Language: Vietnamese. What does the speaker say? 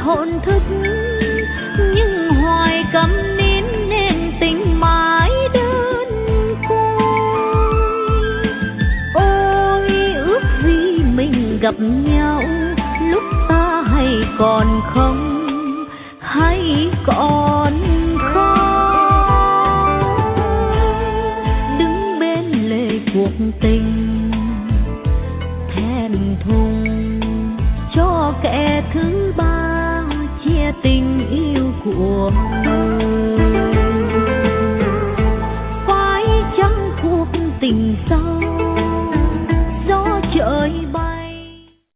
thổn thức, nhưng hoài câm nín nên tình mãi đơn côi. Ôi ước gì mình gặp nhau lúc ta hay còn không, hay còn không. Đứng bên lề cuộc tình thẹn thùng cho kẻ thứ ba chia tình yêu của tôi.